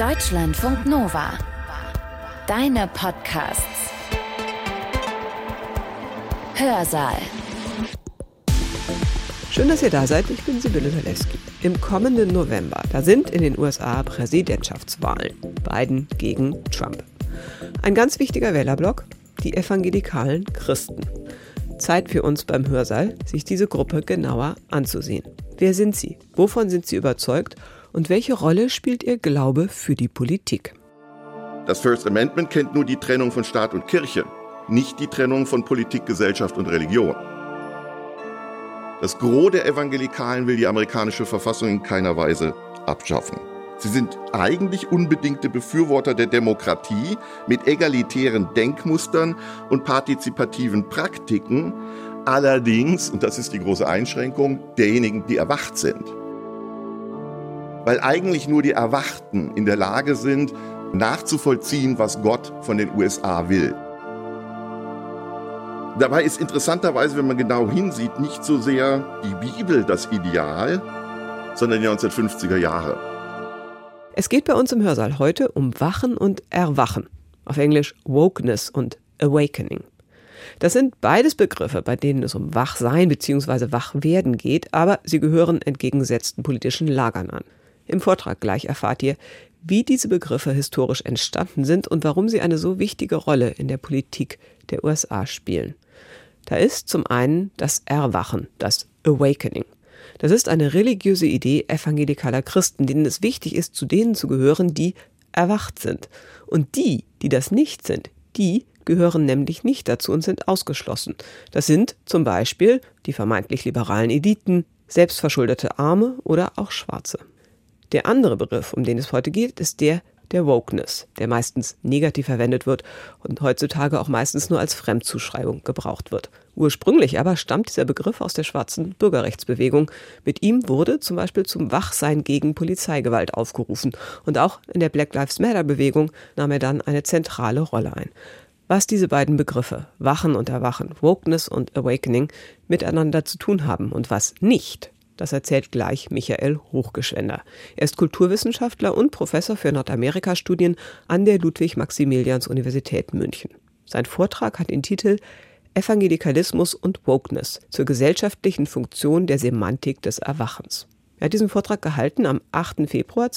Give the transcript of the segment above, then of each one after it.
Deutschlandfunk Nova. Deine Podcasts. Hörsaal. Schön, dass ihr da seid. Ich bin Sibylle Zalewski. Im kommenden November, da sind in den USA Präsidentschaftswahlen. Biden gegen Trump. Ein ganz wichtiger Wählerblock, die evangelikalen Christen. Zeit für uns beim Hörsaal, sich diese Gruppe genauer anzusehen. Wer sind sie? Wovon sind sie überzeugt? Und welche Rolle spielt ihr Glaube für die Politik? Das First Amendment kennt nur die Trennung von Staat und Kirche, nicht die Trennung von Politik, Gesellschaft und Religion. Das Gros der Evangelikalen will die amerikanische Verfassung in keiner Weise abschaffen. Sie sind eigentlich unbedingte Befürworter der Demokratie mit egalitären Denkmustern und partizipativen Praktiken, allerdings, und das ist die große Einschränkung, derjenigen, die erwacht sind. Weil eigentlich nur die Erwachten in der Lage sind, nachzuvollziehen, was Gott von den USA will. Dabei ist interessanterweise, wenn man genau hinsieht, nicht so sehr die Bibel das Ideal, sondern die 1950er Jahre. Es geht bei uns im Hörsaal heute um Wachen und Erwachen. Auf Englisch Wokeness und Awakening. Das sind beides Begriffe, bei denen es um Wachsein bzw. Wachwerden geht, aber sie gehören entgegengesetzten politischen Lagern an. Im Vortrag gleich erfahrt ihr, wie diese Begriffe historisch entstanden sind und warum sie eine so wichtige Rolle in der Politik der USA spielen. Da ist zum einen das Erwachen, das Awakening. Das ist eine religiöse Idee evangelikaler Christen, denen es wichtig ist, zu denen zu gehören, die erwacht sind. Und die das nicht sind, die gehören nämlich nicht dazu und sind ausgeschlossen. Das sind zum Beispiel die vermeintlich liberalen Eliten, selbstverschuldete Arme oder auch Schwarze. Der andere Begriff, um den es heute geht, ist der Wokeness, der meistens negativ verwendet wird und heutzutage auch meistens nur als Fremdzuschreibung gebraucht wird. Ursprünglich aber stammt dieser Begriff aus der schwarzen Bürgerrechtsbewegung. Mit ihm wurde zum Beispiel zum Wachsein gegen Polizeigewalt aufgerufen. Und auch in der Black Lives Matter-Bewegung nahm er dann eine zentrale Rolle ein. Was diese beiden Begriffe, Wachen und Erwachen, Wokeness und Awakening, miteinander zu tun haben und was nicht, das erzählt gleich Michael Hochgeschwender. Er ist Kulturwissenschaftler und Professor für Nordamerika-Studien an der Ludwig-Maximilians-Universität München. Sein Vortrag hat den Titel Evangelikalismus und Wokeness zur gesellschaftlichen Funktion der Semantik des Erwachens. Er hat diesen Vortrag gehalten am 8. Februar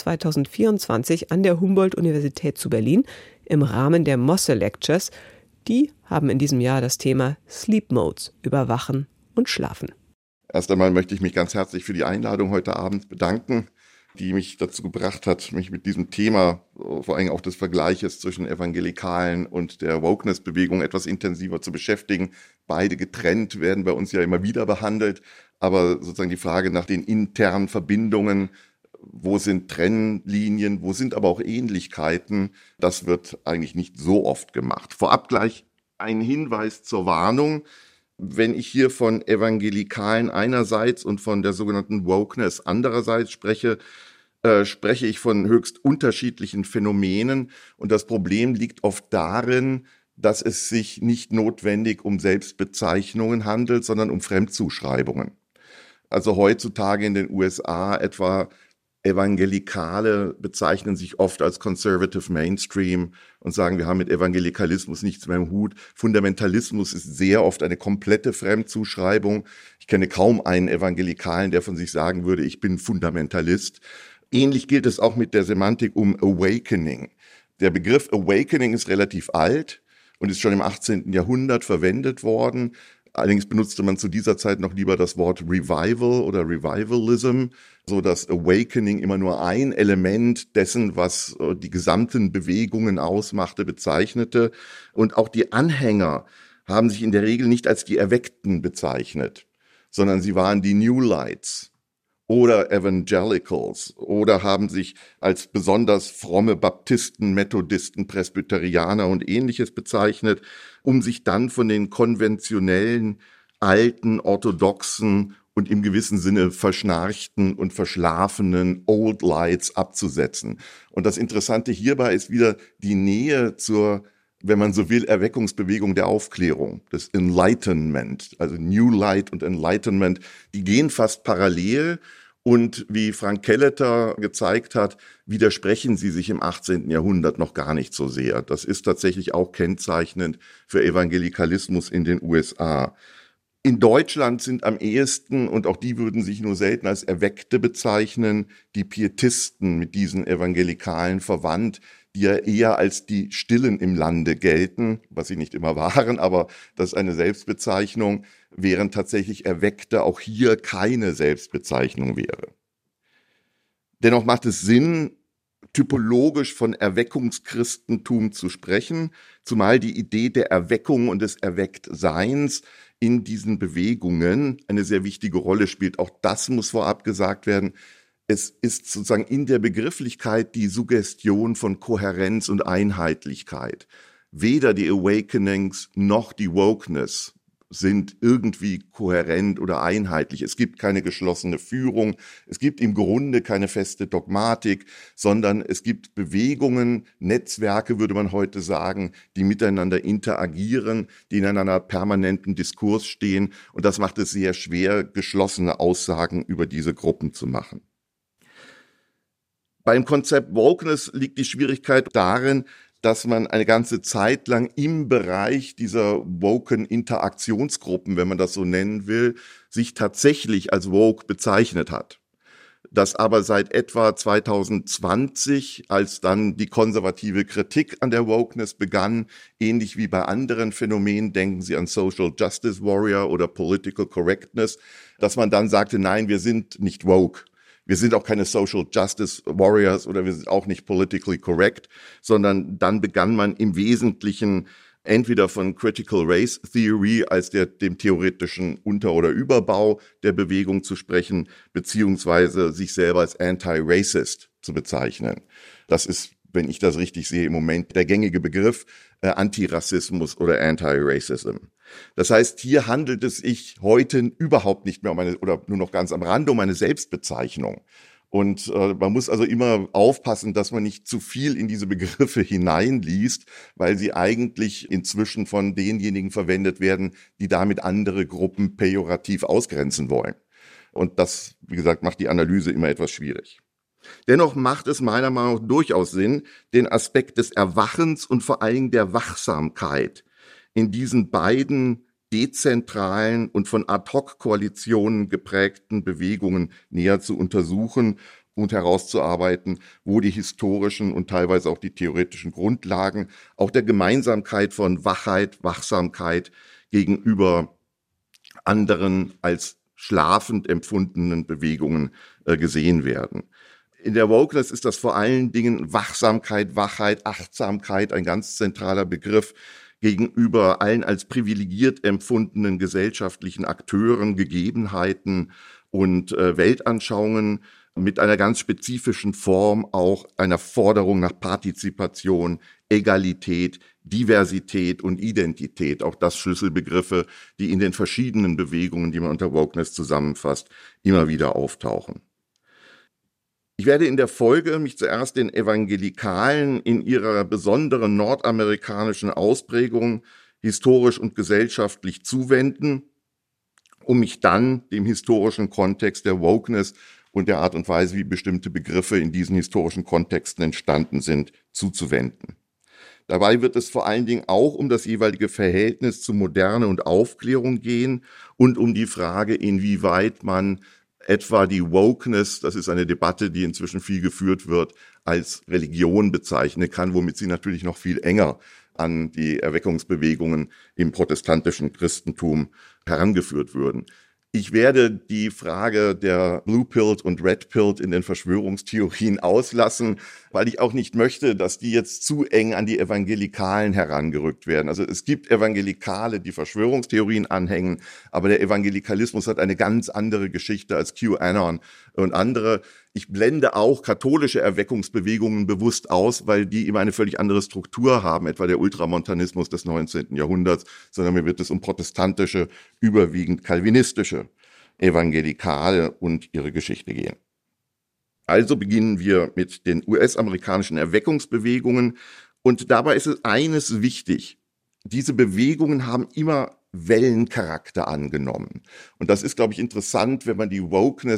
2024 an der Humboldt-Universität zu Berlin im Rahmen der Mosse Lectures. Die haben in diesem Jahr das Thema Sleep Modes, Überwachen und Schlafen. Erst einmal möchte ich mich ganz herzlich für die Einladung heute Abend bedanken, die mich dazu gebracht hat, mich mit diesem Thema, vor allem auch des Vergleiches zwischen Evangelikalen und der Wokeness-Bewegung etwas intensiver zu beschäftigen. Beide getrennt werden bei uns ja immer wieder behandelt, aber sozusagen die Frage nach den internen Verbindungen, wo sind Trennlinien, wo sind aber auch Ähnlichkeiten, das wird eigentlich nicht so oft gemacht. Vorab gleich ein Hinweis zur Warnung. Wenn ich hier von Evangelikalen einerseits und von der sogenannten Wokeness andererseits spreche, spreche ich von höchst unterschiedlichen Phänomenen. Und das Problem liegt oft darin, dass es sich nicht notwendig um Selbstbezeichnungen handelt, sondern um Fremdzuschreibungen. Also heutzutage in den USA etwa Evangelikale bezeichnen sich oft als Conservative Mainstream und sagen, wir haben mit Evangelikalismus nichts mehr im Hut. Fundamentalismus ist sehr oft eine komplette Fremdzuschreibung. Ich kenne kaum einen Evangelikalen, der von sich sagen würde, ich bin Fundamentalist. Ähnlich gilt es auch mit der Semantik um Awakening. Der Begriff Awakening ist relativ alt und ist schon im 18. Jahrhundert verwendet worden. Allerdings benutzte man zu dieser Zeit noch lieber das Wort Revival oder Revivalism, so dass Awakening immer nur ein Element dessen, was die gesamten Bewegungen ausmachte, bezeichnete. Und auch die Anhänger haben sich in der Regel nicht als die Erweckten bezeichnet, sondern sie waren die New Lights oder Evangelicals oder haben sich als besonders fromme Baptisten, Methodisten, Presbyterianer und Ähnliches bezeichnet, um sich dann von den konventionellen, alten, orthodoxen und im gewissen Sinne verschnarchten und verschlafenen Old Lights abzusetzen. Und das Interessante hierbei ist wieder die Nähe zur, wenn man so will, Erweckungsbewegung der Aufklärung, des Enlightenment, also New Light und Enlightenment, die gehen fast parallel Und wie Frank Kelleter gezeigt hat, widersprechen sie sich im 18. Jahrhundert noch gar nicht so sehr. Das ist tatsächlich auch kennzeichnend für Evangelikalismus in den USA. In Deutschland sind am ehesten, und auch die würden sich nur selten als Erweckte bezeichnen, die Pietisten mit diesen Evangelikalen verwandt, die ja eher als die Stillen im Lande gelten, was sie nicht immer waren, aber das ist eine Selbstbezeichnung, während tatsächlich Erweckte auch hier keine Selbstbezeichnung wäre. Dennoch macht es Sinn, typologisch von Erweckungschristentum zu sprechen, zumal die Idee der Erweckung und des Erwecktseins in diesen Bewegungen eine sehr wichtige Rolle spielt. Auch das muss vorab gesagt werden. Es ist sozusagen in der Begrifflichkeit die Suggestion von Kohärenz und Einheitlichkeit. Weder die Awakenings noch die Wokeness sind irgendwie kohärent oder einheitlich. Es gibt keine geschlossene Führung, es gibt im Grunde keine feste Dogmatik, sondern es gibt Bewegungen, Netzwerke, würde man heute sagen, die miteinander interagieren, die in einer permanenten Diskurs stehen. Und das macht es sehr schwer, geschlossene Aussagen über diese Gruppen zu machen. Beim Konzept Wokeness liegt die Schwierigkeit darin, dass man eine ganze Zeit lang im Bereich dieser Woken-Interaktionsgruppen, wenn man das so nennen will, sich tatsächlich als woke bezeichnet hat. Das aber seit etwa 2020, als dann die konservative Kritik an der Wokeness begann, ähnlich wie bei anderen Phänomenen, denken Sie an Social Justice Warrior oder Political Correctness, dass man dann sagte, nein, wir sind nicht woke. Wir sind auch keine Social Justice Warriors oder wir sind auch nicht politically correct, sondern dann begann man im Wesentlichen entweder von Critical Race Theory als dem theoretischen Unter- oder Überbau der Bewegung zu sprechen, beziehungsweise sich selber als Anti-Racist zu bezeichnen. Das ist, wenn ich das richtig sehe, im Moment der gängige Begriff Antirassismus oder Anti-Racism. Das heißt, hier handelt es sich heute überhaupt nicht mehr um oder nur noch ganz am Rande um eine Selbstbezeichnung. Und man muss also immer aufpassen, dass man nicht zu viel in diese Begriffe hineinliest, weil sie eigentlich inzwischen von denjenigen verwendet werden, die damit andere Gruppen pejorativ ausgrenzen wollen. Und das, wie gesagt, macht die Analyse immer etwas schwierig. Dennoch macht es meiner Meinung nach durchaus Sinn, den Aspekt des Erwachens und vor allem der Wachsamkeit in diesen beiden dezentralen und von Ad-hoc-Koalitionen geprägten Bewegungen näher zu untersuchen und herauszuarbeiten, wo die historischen und teilweise auch die theoretischen Grundlagen auch der Gemeinsamkeit von Wachheit, Wachsamkeit gegenüber anderen als schlafend empfundenen Bewegungen gesehen werden. In der Wokeness ist das vor allen Dingen Wachsamkeit, Wachheit, Achtsamkeit ein ganz zentraler Begriff gegenüber allen als privilegiert empfundenen gesellschaftlichen Akteuren, Gegebenheiten und Weltanschauungen mit einer ganz spezifischen Form auch einer Forderung nach Partizipation, Egalität, Diversität und Identität. Auch das Schlüsselbegriffe, die in den verschiedenen Bewegungen, die man unter Wokeness zusammenfasst, immer wieder auftauchen. Ich werde in der Folge mich zuerst den Evangelikalen in ihrer besonderen nordamerikanischen Ausprägung historisch und gesellschaftlich zuwenden, um mich dann dem historischen Kontext der Wokeness und der Art und Weise, wie bestimmte Begriffe in diesen historischen Kontexten entstanden sind, zuzuwenden. Dabei wird es vor allen Dingen auch um das jeweilige Verhältnis zu Moderne und Aufklärung gehen und um die Frage, inwieweit man etwa die Wokeness, das ist eine Debatte, die inzwischen viel geführt wird, als Religion bezeichnen kann, womit sie natürlich noch viel enger an die Erweckungsbewegungen im protestantischen Christentum herangeführt würden. Ich werde die Frage der Blue-Pilled und Red-Pilled in den Verschwörungstheorien auslassen, weil ich auch nicht möchte, dass die jetzt zu eng an die Evangelikalen herangerückt werden. Also es gibt Evangelikale, die Verschwörungstheorien anhängen, aber der Evangelikalismus hat eine ganz andere Geschichte als QAnon und andere. Ich blende auch katholische Erweckungsbewegungen bewusst aus, weil die immer eine völlig andere Struktur haben, etwa der Ultramontanismus des 19. Jahrhunderts, sondern mir wird es um protestantische, überwiegend kalvinistische Evangelikale und ihre Geschichte gehen. Also beginnen wir mit den US-amerikanischen Erweckungsbewegungen und dabei ist es eines wichtig: Diese Bewegungen haben immer Wellencharakter angenommen. Und das ist, glaube ich, interessant, wenn man die Wokeness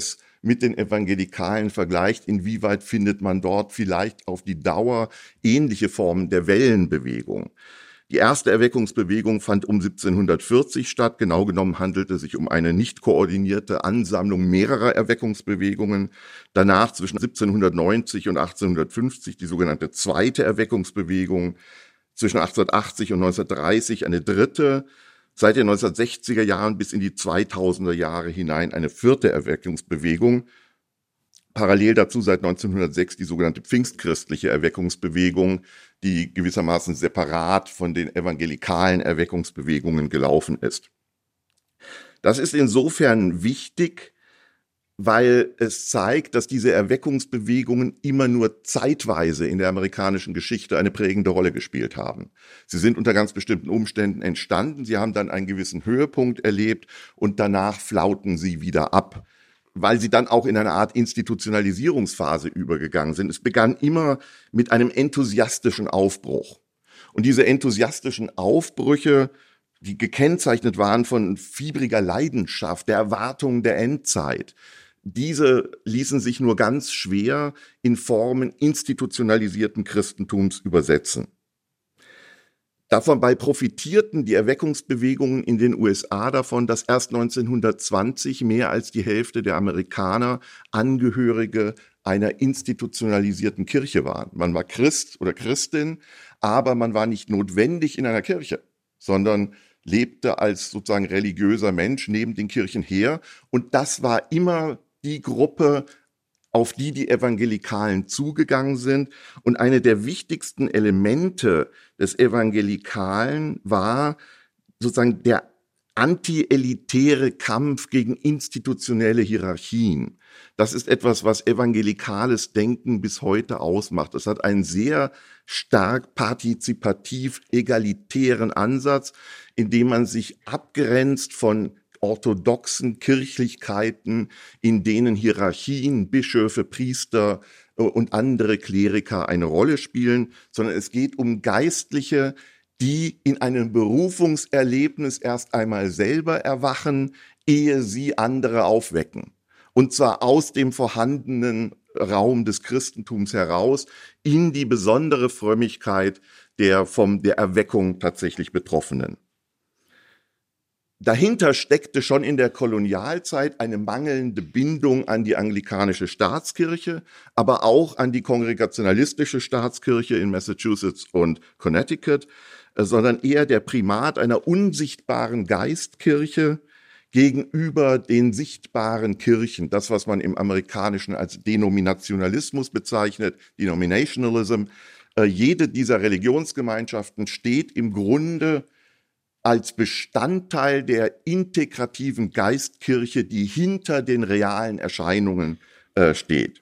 mit den Evangelikalen vergleicht, inwieweit findet man dort vielleicht auf die Dauer ähnliche Formen der Wellenbewegung. Die erste Erweckungsbewegung fand um 1740 statt. Genau genommen handelte es sich um eine nicht koordinierte Ansammlung mehrerer Erweckungsbewegungen. Danach zwischen 1790 und 1850 die sogenannte zweite Erweckungsbewegung. Zwischen 1880 und 1930 eine dritte. Seit den 1960er Jahren bis in die 2000er Jahre hinein eine vierte Erweckungsbewegung. Parallel dazu seit 1906 die sogenannte pfingstchristliche Erweckungsbewegung, die gewissermaßen separat von den evangelikalen Erweckungsbewegungen gelaufen ist. Das ist insofern wichtig, weil es zeigt, dass diese Erweckungsbewegungen immer nur zeitweise in der amerikanischen Geschichte eine prägende Rolle gespielt haben. Sie sind unter ganz bestimmten Umständen entstanden, sie haben dann einen gewissen Höhepunkt erlebt und danach flauten sie wieder ab, weil sie dann auch in eine Art Institutionalisierungsphase übergegangen sind. Es begann immer mit einem enthusiastischen Aufbruch. Und diese enthusiastischen Aufbrüche, die gekennzeichnet waren von fiebriger Leidenschaft, der Erwartung der Endzeit, diese ließen sich nur ganz schwer in Formen institutionalisierten Christentums übersetzen. Dabei profitierten die Erweckungsbewegungen in den USA davon, dass erst 1920 mehr als die Hälfte der Amerikaner Angehörige einer institutionalisierten Kirche waren. Man war Christ oder Christin, aber man war nicht notwendig in einer Kirche, sondern lebte als sozusagen religiöser Mensch neben den Kirchen her. Und das war immer die Gruppe, auf die die Evangelikalen zugegangen sind. Und eine der wichtigsten Elemente des Evangelikalen war sozusagen der anti-elitäre Kampf gegen institutionelle Hierarchien. Das ist etwas, was evangelikales Denken bis heute ausmacht. Es hat einen sehr stark partizipativ egalitären Ansatz, in dem man sich abgrenzt von orthodoxen Kirchlichkeiten, in denen Hierarchien, Bischöfe, Priester und andere Kleriker eine Rolle spielen, sondern es geht um Geistliche, die in einem Berufungserlebnis erst einmal selber erwachen, ehe sie andere aufwecken. Und zwar aus dem vorhandenen Raum des Christentums heraus in die besondere Frömmigkeit der Erweckung tatsächlich Betroffenen. Dahinter steckte schon in der Kolonialzeit eine mangelnde Bindung an die anglikanische Staatskirche, aber auch an die kongregationalistische Staatskirche in Massachusetts und Connecticut, sondern eher der Primat einer unsichtbaren Geistkirche gegenüber den sichtbaren Kirchen. Das, was man im Amerikanischen als Denominationalismus bezeichnet, Denominationalism. Jede dieser Religionsgemeinschaften steht im Grunde als Bestandteil der integrativen Geistkirche, die hinter den realen Erscheinungen steht.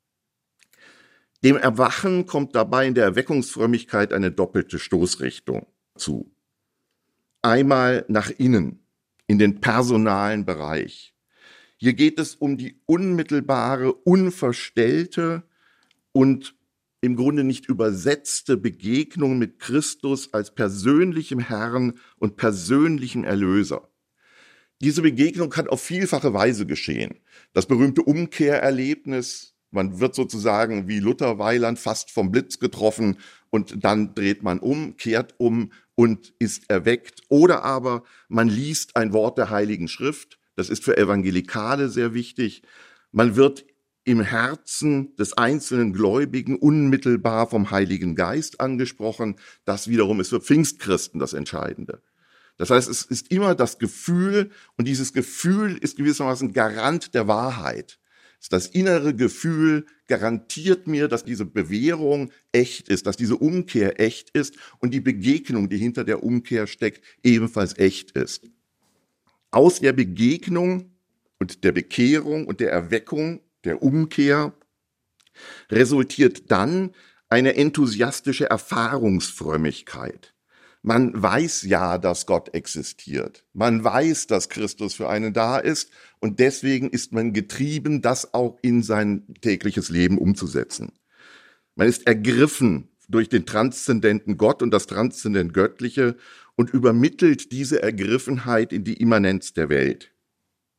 Dem Erwachen kommt dabei in der Erweckungsfrömmigkeit eine doppelte Stoßrichtung zu. Einmal nach innen, in den personalen Bereich. Hier geht es um die unmittelbare, unverstellte und im Grunde nicht übersetzte Begegnung mit Christus als persönlichem Herrn und persönlichem Erlöser. Diese Begegnung kann auf vielfache Weise geschehen. Das berühmte Umkehrerlebnis, man wird sozusagen wie Luther Weiland fast vom Blitz getroffen und dann dreht man um, kehrt um und ist erweckt. Oder aber man liest ein Wort der Heiligen Schrift, das ist für Evangelikale sehr wichtig. Man wird im Herzen des einzelnen Gläubigen unmittelbar vom Heiligen Geist angesprochen. Das wiederum ist für Pfingstchristen das Entscheidende. Das heißt, es ist immer das Gefühl, und dieses Gefühl ist gewissermaßen Garant der Wahrheit. Das innere Gefühl garantiert mir, dass diese Bewährung echt ist, dass diese Umkehr echt ist und die Begegnung, die hinter der Umkehr steckt, ebenfalls echt ist. Aus der Begegnung und der Bekehrung und der Erweckung, der Umkehr, resultiert dann eine enthusiastische Erfahrungsfrömmigkeit. Man weiß ja, dass Gott existiert. Man weiß, dass Christus für einen da ist und deswegen ist man getrieben, das auch in sein tägliches Leben umzusetzen. Man ist ergriffen durch den transzendenten Gott und das transzendent Göttliche und übermittelt diese Ergriffenheit in die Immanenz der Welt.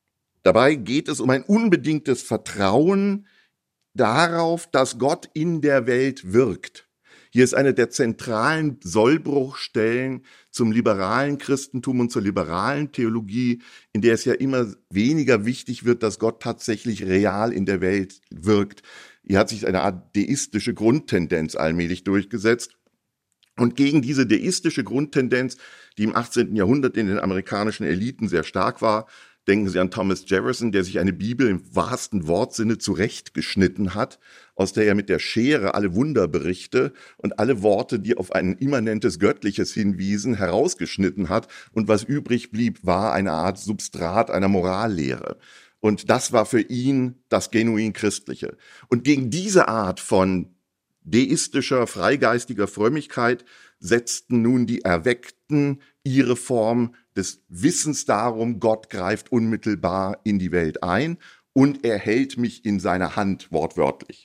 Dabei geht es um ein unbedingtes Vertrauen darauf, dass Gott in der Welt wirkt. Hier ist eine der zentralen Sollbruchstellen zum liberalen Christentum und zur liberalen Theologie, in der es ja immer weniger wichtig wird, dass Gott tatsächlich real in der Welt wirkt. Hier hat sich eine Art deistische Grundtendenz allmählich durchgesetzt. Und gegen diese deistische Grundtendenz, die im 18. Jahrhundert in den amerikanischen Eliten sehr stark war, denken Sie an Thomas Jefferson, der sich eine Bibel im wahrsten Wortsinne zurechtgeschnitten hat, aus der er mit der Schere alle Wunderberichte und alle Worte, die auf ein immanentes Göttliches hinwiesen, herausgeschnitten hat. Und was übrig blieb, war eine Art Substrat einer Morallehre. Und das war für ihn das genuin Christliche. Und gegen diese Art von deistischer, freigeistiger Frömmigkeit setzten nun die Erweckten ihre Form des Wissens darum, Gott greift unmittelbar in die Welt ein und er hält mich in seiner Hand, wortwörtlich.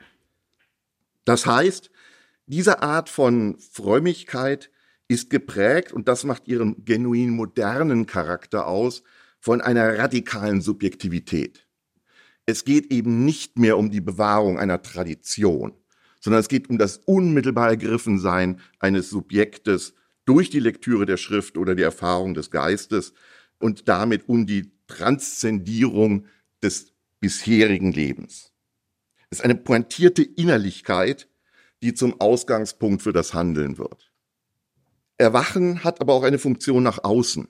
Das heißt, diese Art von Frömmigkeit ist geprägt, und das macht ihren genuin modernen Charakter aus, von einer radikalen Subjektivität. Es geht eben nicht mehr um die Bewahrung einer Tradition, sondern es geht um das unmittelbar Ergriffensein eines Subjektes durch die Lektüre der Schrift oder die Erfahrung des Geistes und damit um die Transzendierung des bisherigen Lebens. Es ist eine pointierte Innerlichkeit, die zum Ausgangspunkt für das Handeln wird. Erwachen hat aber auch eine Funktion nach außen.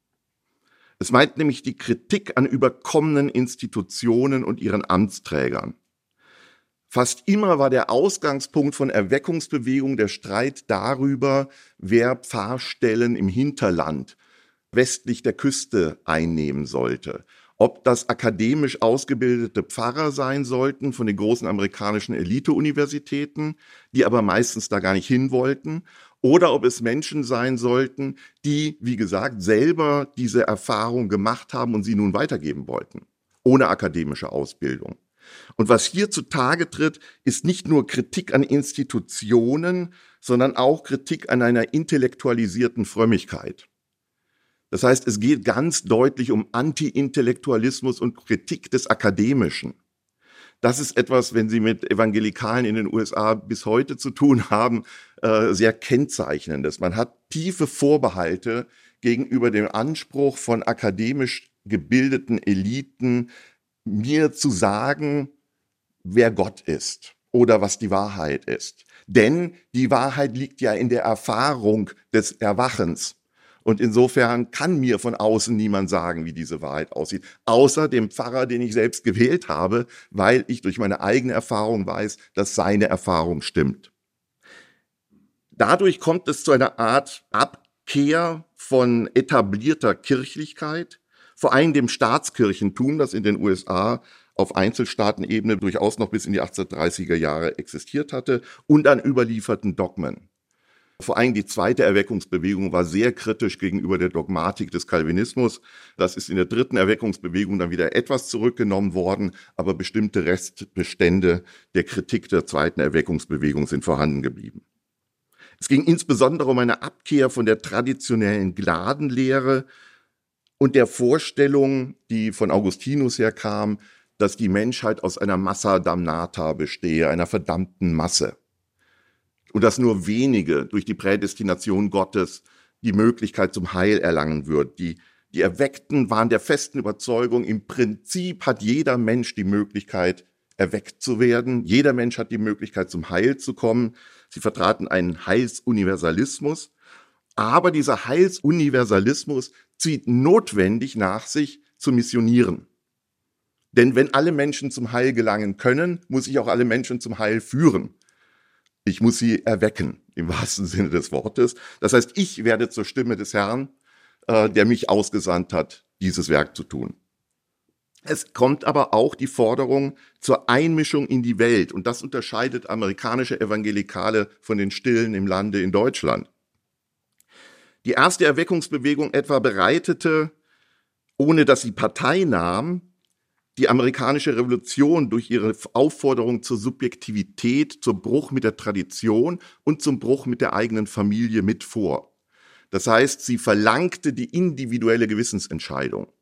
Es meint nämlich die Kritik an überkommenen Institutionen und ihren Amtsträgern. Fast immer war der Ausgangspunkt von Erweckungsbewegungen der Streit darüber, wer Pfarrstellen im Hinterland westlich der Küste einnehmen sollte. Ob das akademisch ausgebildete Pfarrer sein sollten von den großen amerikanischen Elite-Universitäten, die aber meistens da gar nicht hin wollten, oder ob es Menschen sein sollten, die, wie gesagt, selber diese Erfahrung gemacht haben und sie nun weitergeben wollten, ohne akademische Ausbildung. Und was hier zutage tritt, ist nicht nur Kritik an Institutionen, sondern auch Kritik an einer intellektualisierten Frömmigkeit. Das heißt, es geht ganz deutlich um Anti-Intellektualismus und Kritik des Akademischen. Das ist etwas, wenn Sie mit Evangelikalen in den USA bis heute zu tun haben, sehr kennzeichnendes. Man hat tiefe Vorbehalte gegenüber dem Anspruch von akademisch gebildeten Eliten, mir zu sagen, wer Gott ist oder was die Wahrheit ist. Denn die Wahrheit liegt ja in der Erfahrung des Erwachens. Und insofern kann mir von außen niemand sagen, wie diese Wahrheit aussieht, außer dem Pfarrer, den ich selbst gewählt habe, weil ich durch meine eigene Erfahrung weiß, dass seine Erfahrung stimmt. Dadurch kommt es zu einer Art Abkehr von etablierter Kirchlichkeit, vor allem dem Staatskirchentum, das in den USA auf Einzelstaatenebene durchaus noch bis in die 1830er Jahre existiert hatte, und an überlieferten Dogmen. Vor allem die zweite Erweckungsbewegung war sehr kritisch gegenüber der Dogmatik des Calvinismus. Das ist in der dritten Erweckungsbewegung dann wieder etwas zurückgenommen worden, aber bestimmte Restbestände der Kritik der zweiten Erweckungsbewegung sind vorhanden geblieben. Es ging insbesondere um eine Abkehr von der traditionellen Gnadenlehre und der Vorstellung, die von Augustinus herkam, dass die Menschheit aus einer Massa damnata bestehe, einer verdammten Masse. Und dass nur wenige durch die Prädestination Gottes die Möglichkeit zum Heil erlangen würden. Die Erweckten waren der festen Überzeugung, im Prinzip hat jeder Mensch die Möglichkeit, erweckt zu werden. Jeder Mensch hat die Möglichkeit, zum Heil zu kommen. Sie vertraten einen Heilsuniversalismus. Aber dieser Heilsuniversalismus zieht notwendig nach sich, zu missionieren. Denn wenn alle Menschen zum Heil gelangen können, muss ich auch alle Menschen zum Heil führen. Ich muss sie erwecken, im wahrsten Sinne des Wortes. Das heißt, ich werde zur Stimme des Herrn, der mich ausgesandt hat, dieses Werk zu tun. Es kommt aber auch die Forderung zur Einmischung in die Welt. Und das unterscheidet amerikanische Evangelikale von den Stillen im Lande in Deutschland. Die erste Erweckungsbewegung etwa bereitete, ohne dass sie Partei nahm, die amerikanische Revolution durch ihre Aufforderung zur Subjektivität, zum Bruch mit der Tradition und zum Bruch mit der eigenen Familie mit vor. Das heißt, sie verlangte die individuelle Gewissensentscheidung.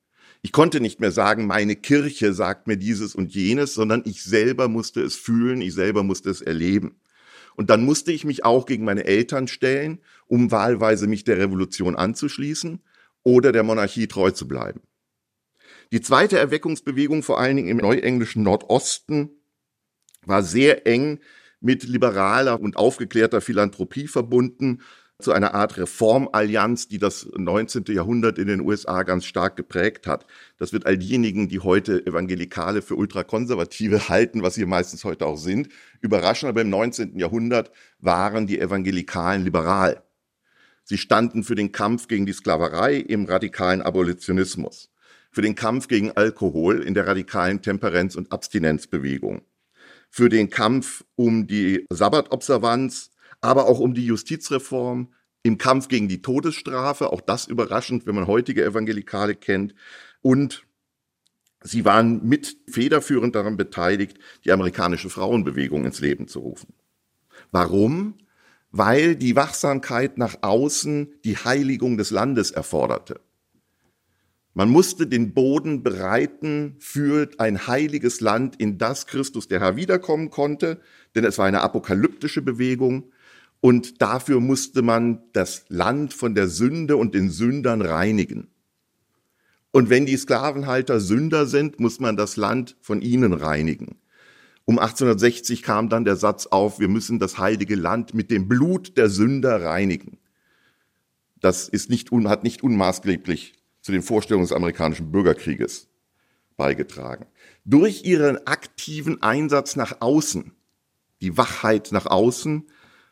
Ich konnte nicht mehr sagen, meine Kirche sagt mir dieses und jenes, sondern ich selber musste es fühlen, ich selber musste es erleben. Und dann musste ich mich auch gegen meine Eltern stellen, um wahlweise mich der Revolution anzuschließen oder der Monarchie treu zu bleiben. Die zweite Erweckungsbewegung, vor allen Dingen im neuenglischen Nordosten, war sehr eng mit liberaler und aufgeklärter Philanthropie verbunden, zu einer Art Reformallianz, die das 19. Jahrhundert in den USA ganz stark geprägt hat. Das wird all diejenigen, die heute Evangelikale für Ultrakonservative halten, was sie meistens heute auch sind, überraschen. Aber im 19. Jahrhundert waren die Evangelikalen liberal. Sie standen für den Kampf gegen die Sklaverei im radikalen Abolitionismus, für den Kampf gegen Alkohol in der radikalen Temperenz- und Abstinenzbewegung, für den Kampf um die Sabbatobservanz, aber auch um die Justizreform, im Kampf gegen die Todesstrafe, auch das überraschend, wenn man heutige Evangelikale kennt. Und sie waren mit federführend daran beteiligt, die amerikanische Frauenbewegung ins Leben zu rufen. Warum? Weil die Wachsamkeit nach außen die Heiligung des Landes erforderte. Man musste den Boden bereiten für ein heiliges Land, in das Christus der Herr wiederkommen konnte, denn es war eine apokalyptische Bewegung. Und dafür musste man das Land von der Sünde und den Sündern reinigen. Und wenn die Sklavenhalter Sünder sind, muss man das Land von ihnen reinigen. Um 1860 kam dann der Satz auf, wir müssen das heilige Land mit dem Blut der Sünder reinigen. Das hat nicht unmaßgeblich zu den Vorstellungen des amerikanischen Bürgerkrieges beigetragen. Durch ihren aktiven Einsatz nach außen, die Wachheit nach außen,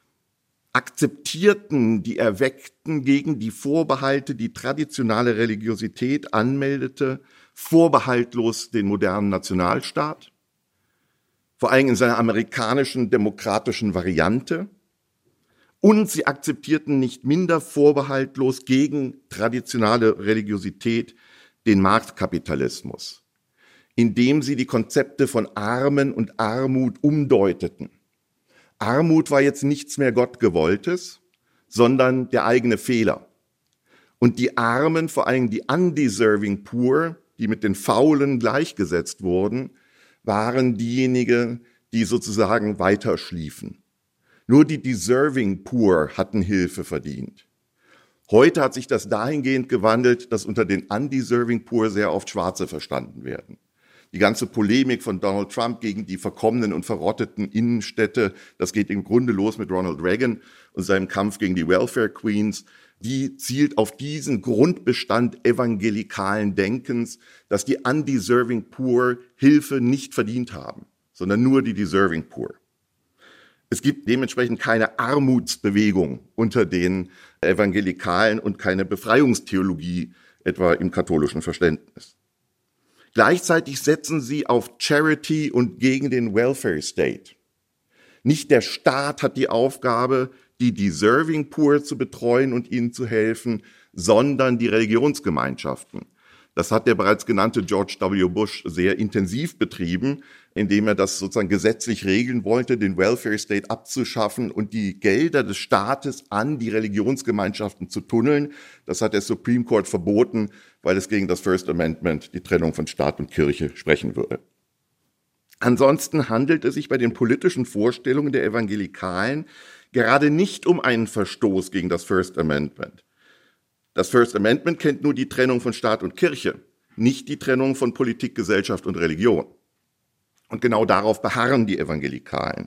akzeptierten die Erweckten gegen die Vorbehalte, die traditionelle Religiosität anmeldete, vorbehaltlos den modernen Nationalstaat, vor allem in seiner amerikanischen demokratischen Variante. Und sie akzeptierten nicht minder vorbehaltlos gegen traditionelle Religiosität den Marktkapitalismus, indem sie die Konzepte von Armen und Armut umdeuteten. Armut war jetzt nichts mehr Gottgewolltes, sondern der eigene Fehler. Und die Armen, vor allem die undeserving poor, die mit den Faulen gleichgesetzt wurden, waren diejenigen, die sozusagen weiter schliefen. Nur die deserving poor hatten Hilfe verdient. Heute hat sich das dahingehend gewandelt, dass unter den undeserving poor sehr oft Schwarze verstanden werden. Die ganze Polemik von Donald Trump gegen die verkommenen und verrotteten Innenstädte, das geht im Grunde los mit Ronald Reagan und seinem Kampf gegen die Welfare Queens, die zielt auf diesen Grundbestand evangelikalen Denkens, dass die undeserving poor Hilfe nicht verdient haben, sondern nur die deserving poor. Es gibt dementsprechend keine Armutsbewegung unter den Evangelikalen und keine Befreiungstheologie, etwa im katholischen Verständnis. Gleichzeitig setzen sie auf Charity und gegen den Welfare State. Nicht der Staat hat die Aufgabe, die deserving poor zu betreuen und ihnen zu helfen, sondern die Religionsgemeinschaften. Das hat der bereits genannte George W. Bush sehr intensiv betrieben, indem er das sozusagen gesetzlich regeln wollte, den Welfare State abzuschaffen und die Gelder des Staates an die Religionsgemeinschaften zu tunneln. Das hat der Supreme Court verboten, weil es gegen das First Amendment, die Trennung von Staat und Kirche, sprechen würde. Ansonsten handelt es sich bei den politischen Vorstellungen der Evangelikalen gerade nicht um einen Verstoß gegen das First Amendment. Das First Amendment kennt nur die Trennung von Staat und Kirche, nicht die Trennung von Politik, Gesellschaft und Religion. Und genau darauf beharren die Evangelikalen.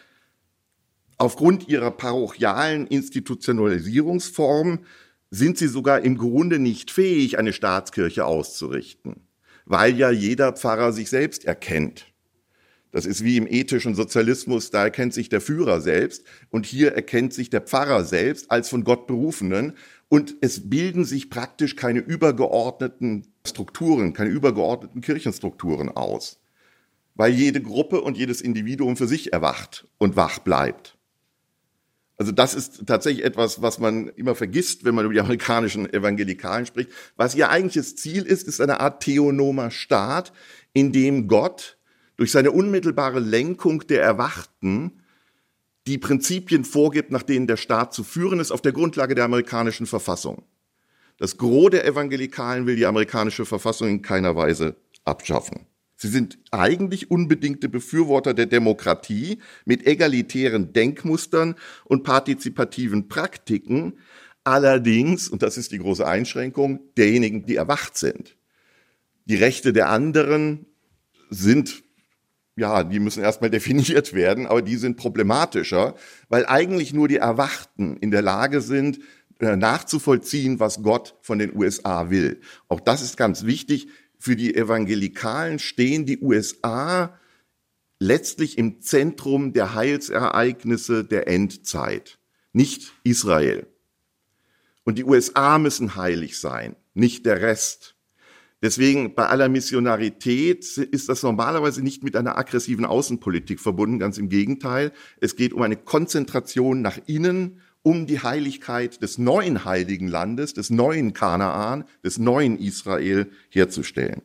Aufgrund ihrer parochialen Institutionalisierungsform sind sie sogar im Grunde nicht fähig, eine Staatskirche auszurichten, weil ja jeder Pfarrer sich selbst erkennt. Das ist wie im ethischen Sozialismus, da erkennt sich der Führer selbst und hier erkennt sich der Pfarrer selbst als von Gott Berufenen und es bilden sich praktisch keine übergeordneten Strukturen, keine übergeordneten Kirchenstrukturen aus, weil jede Gruppe und jedes Individuum für sich erwacht und wach bleibt. Also das ist tatsächlich etwas, was man immer vergisst, wenn man über die amerikanischen Evangelikalen spricht. Was ihr eigentliches Ziel ist eine Art theonomer Staat, in dem Gott durch seine unmittelbare Lenkung der Erwachten die Prinzipien vorgibt, nach denen der Staat zu führen ist, auf der Grundlage der amerikanischen Verfassung. Das Gros der Evangelikalen will die amerikanische Verfassung in keiner Weise abschaffen. Sie sind eigentlich unbedingte Befürworter der Demokratie mit egalitären Denkmustern und partizipativen Praktiken, allerdings, und das ist die große Einschränkung, derjenigen, die erwacht sind. Die Rechte der anderen sind, ja, die müssen erstmal definiert werden, aber die sind problematischer, weil eigentlich nur die Erwachten in der Lage sind, nachzuvollziehen, was Gott von den USA will. Auch das ist ganz wichtig. Für die Evangelikalen stehen die USA letztlich im Zentrum der Heilsereignisse der Endzeit, nicht Israel. Und die USA müssen heilig sein, nicht der Rest. Deswegen bei aller Missionarität ist das normalerweise nicht mit einer aggressiven Außenpolitik verbunden, ganz im Gegenteil. Es geht um eine Konzentration nach innen, um die Heiligkeit des neuen Heiligen Landes, des neuen Kanaan, des neuen Israel herzustellen.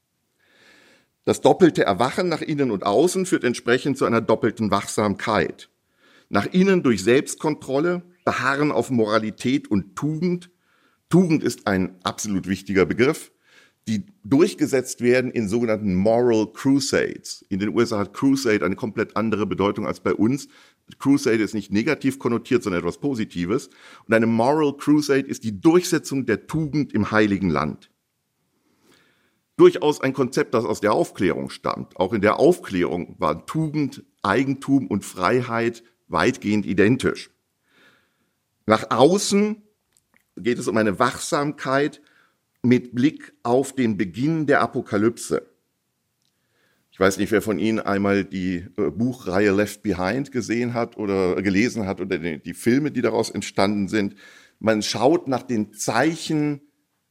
Das doppelte Erwachen nach innen und außen führt entsprechend zu einer doppelten Wachsamkeit. Nach innen durch Selbstkontrolle, Beharren auf Moralität und Tugend. Tugend ist ein absolut wichtiger Begriff, die durchgesetzt werden in sogenannten Moral Crusades. In den USA hat Crusade eine komplett andere Bedeutung als bei uns. Crusade ist nicht negativ konnotiert, sondern etwas Positives. Und eine Moral Crusade ist die Durchsetzung der Tugend im Heiligen Land. Durchaus ein Konzept, das aus der Aufklärung stammt. Auch in der Aufklärung waren Tugend, Eigentum und Freiheit weitgehend identisch. Nach außen geht es um eine Wachsamkeit mit Blick auf den Beginn der Apokalypse. Ich weiß nicht, wer von Ihnen einmal die Buchreihe Left Behind gesehen hat oder gelesen hat oder die Filme, die daraus entstanden sind. Man schaut nach den Zeichen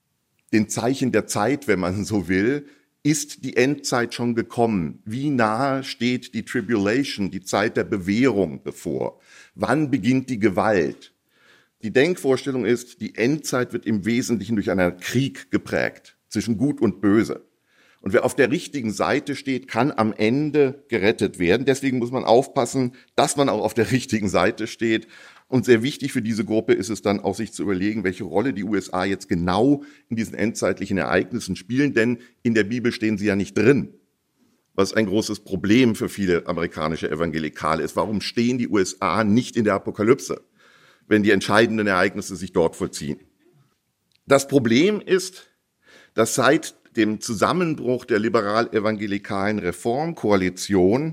der Zeit, wenn man so will. Ist die Endzeit schon gekommen? Wie nahe steht die Tribulation, die Zeit der Bewährung, bevor? Wann beginnt die Gewalt? Die Denkvorstellung ist, die Endzeit wird im Wesentlichen durch einen Krieg geprägt zwischen Gut und Böse. Und wer auf der richtigen Seite steht, kann am Ende gerettet werden. Deswegen muss man aufpassen, dass man auch auf der richtigen Seite steht. Und sehr wichtig für diese Gruppe ist es dann auch, sich zu überlegen, welche Rolle die USA jetzt genau in diesen endzeitlichen Ereignissen spielen. Denn in der Bibel stehen sie ja nicht drin. Was ein großes Problem für viele amerikanische Evangelikale ist. Warum stehen die USA nicht in der Apokalypse, wenn die entscheidenden Ereignisse sich dort vollziehen? Das Problem ist, dass seit dem Zusammenbruch der liberal-evangelikalen Reformkoalition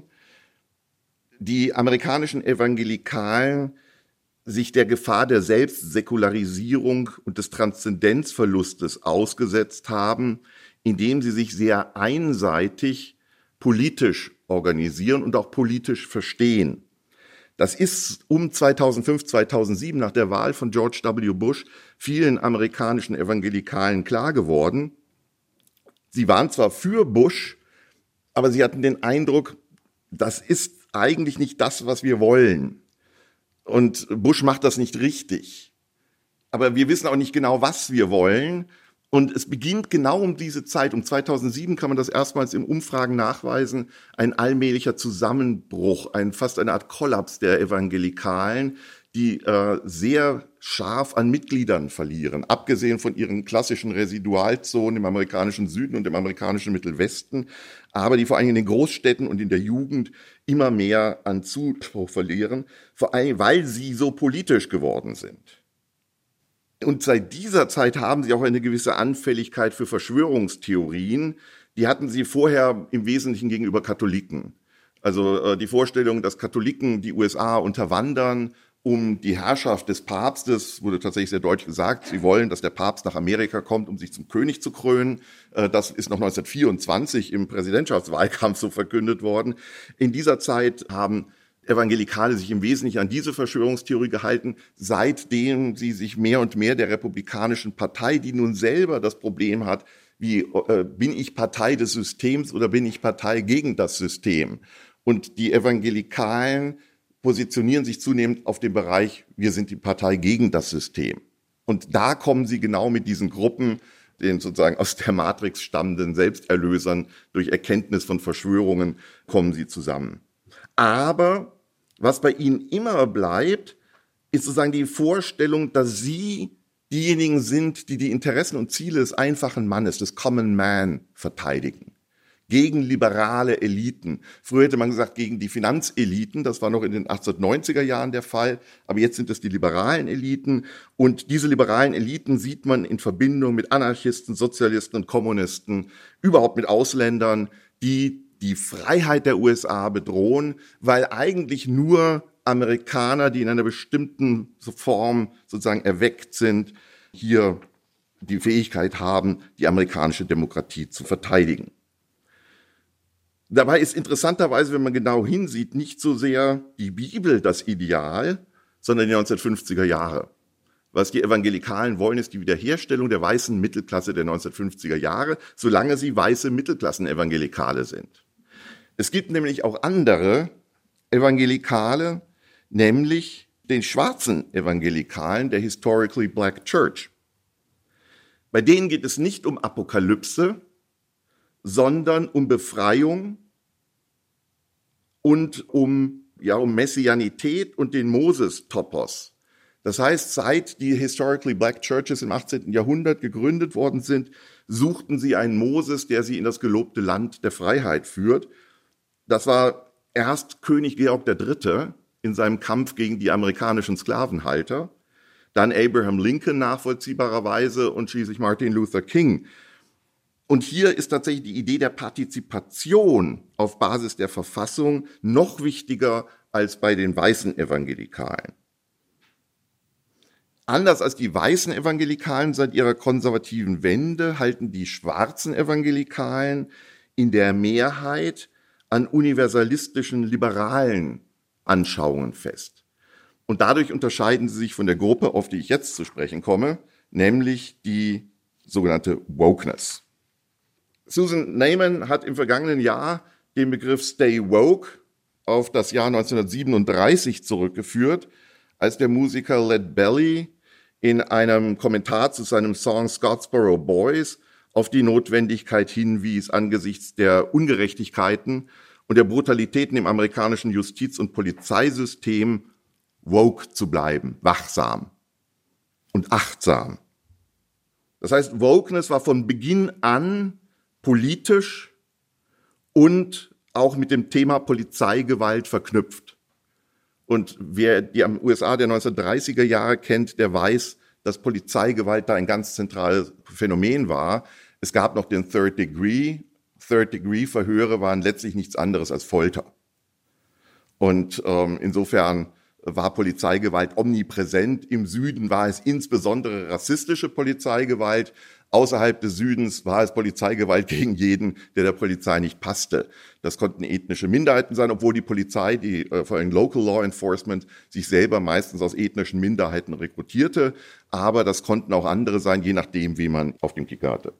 die amerikanischen Evangelikalen sich der Gefahr der Selbstsäkularisierung und des Transzendenzverlustes ausgesetzt haben, indem sie sich sehr einseitig politisch organisieren und auch politisch verstehen. Das ist um 2005, 2007 nach der Wahl von George W. Bush vielen amerikanischen Evangelikalen klar geworden. Sie waren zwar für Bush, aber sie hatten den Eindruck, das ist eigentlich nicht das, was wir wollen. Und Bush macht das nicht richtig. Aber wir wissen auch nicht genau, was wir wollen. Und es beginnt genau um diese Zeit, um 2007 kann man das erstmals in Umfragen nachweisen, ein allmählicher Zusammenbruch, fast eine Art Kollaps der Evangelikalen, die sehr scharf an Mitgliedern verlieren, abgesehen von ihren klassischen Residualzonen im amerikanischen Süden und im amerikanischen Mittelwesten, aber die vor allem in den Großstädten und in der Jugend immer mehr an Zuspruch verlieren, vor allem weil sie so politisch geworden sind. Und seit dieser Zeit haben sie auch eine gewisse Anfälligkeit für Verschwörungstheorien. Die hatten sie vorher im Wesentlichen gegenüber Katholiken. Also die Vorstellung, dass Katholiken die USA unterwandern, um die Herrschaft des Papstes, wurde tatsächlich sehr deutlich gesagt, sie wollen, dass der Papst nach Amerika kommt, um sich zum König zu krönen. Das ist noch 1924 im Präsidentschaftswahlkampf so verkündet worden. In dieser Zeit haben Evangelikale sich im Wesentlichen an diese Verschwörungstheorie gehalten, seitdem sie sich mehr und mehr der Republikanischen Partei, die nun selber das Problem hat, wie bin ich Partei des Systems oder bin ich Partei gegen das System? Und die Evangelikalen positionieren sich zunehmend auf dem Bereich, wir sind die Partei gegen das System. Und da kommen sie genau mit diesen Gruppen, den sozusagen aus der Matrix stammenden Selbsterlösern, durch Erkenntnis von Verschwörungen kommen sie zusammen. Aber was bei ihnen immer bleibt, ist sozusagen die Vorstellung, dass sie diejenigen sind, die die Interessen und Ziele des einfachen Mannes, des Common Man, verteidigen. Gegen liberale Eliten. Früher hätte man gesagt, gegen die Finanzeliten. Das war noch in den 1890er Jahren der Fall. Aber jetzt sind es die liberalen Eliten. Und diese liberalen Eliten sieht man in Verbindung mit Anarchisten, Sozialisten und Kommunisten, überhaupt mit Ausländern, die die Freiheit der USA bedrohen, weil eigentlich nur Amerikaner, die in einer bestimmten Form sozusagen erweckt sind, hier die Fähigkeit haben, die amerikanische Demokratie zu verteidigen. Dabei ist interessanterweise, wenn man genau hinsieht, nicht so sehr die Bibel das Ideal, sondern die 1950er Jahre. Was die Evangelikalen wollen, ist die Wiederherstellung der weißen Mittelklasse der 1950er Jahre, solange sie weiße Mittelklassen-Evangelikale sind. Es gibt nämlich auch andere Evangelikale, nämlich den schwarzen Evangelikalen der Historically Black Church. Bei denen geht es nicht um Apokalypse, sondern um Befreiung und um Messianität und den Moses-Topos. Das heißt, seit die Historically Black Churches im 18. Jahrhundert gegründet worden sind, suchten sie einen Moses, der sie in das gelobte Land der Freiheit führt. Das war erst König Georg III. In seinem Kampf gegen die amerikanischen Sklavenhalter, dann Abraham Lincoln nachvollziehbarerweise und schließlich Martin Luther King. Und hier ist tatsächlich die Idee der Partizipation auf Basis der Verfassung noch wichtiger als bei den weißen Evangelikalen. Anders als die weißen Evangelikalen seit ihrer konservativen Wende halten die schwarzen Evangelikalen in der Mehrheit an universalistischen liberalen Anschauungen fest. Und dadurch unterscheiden sie sich von der Gruppe, auf die ich jetzt zu sprechen komme, nämlich die sogenannte Wokeness. Susan Neiman hat im vergangenen Jahr den Begriff Stay Woke auf das Jahr 1937 zurückgeführt, als der Musiker Lead Belly in einem Kommentar zu seinem Song Scottsboro Boys auf die Notwendigkeit hinwies, angesichts der Ungerechtigkeiten und der Brutalitäten im amerikanischen Justiz- und Polizeisystem woke zu bleiben, wachsam und achtsam. Das heißt, Wokeness war von Beginn an politisch und auch mit dem Thema Polizeigewalt verknüpft. Und wer die USA der 1930er Jahre kennt, der weiß, dass Polizeigewalt da ein ganz zentrales Phänomen war. Es gab noch den Third Degree. Third-Degree-Verhöre waren letztlich nichts anderes als Folter. Und insofern war Polizeigewalt omnipräsent. Im Süden war es insbesondere rassistische Polizeigewalt. Außerhalb des Südens war es Polizeigewalt gegen jeden, der Polizei nicht passte. Das konnten ethnische Minderheiten sein, obwohl die Polizei, vor allem Local Law Enforcement, sich selber meistens aus ethnischen Minderheiten rekrutierte. Aber das konnten auch andere sein, je nachdem, wie man auf dem Kicker hatte.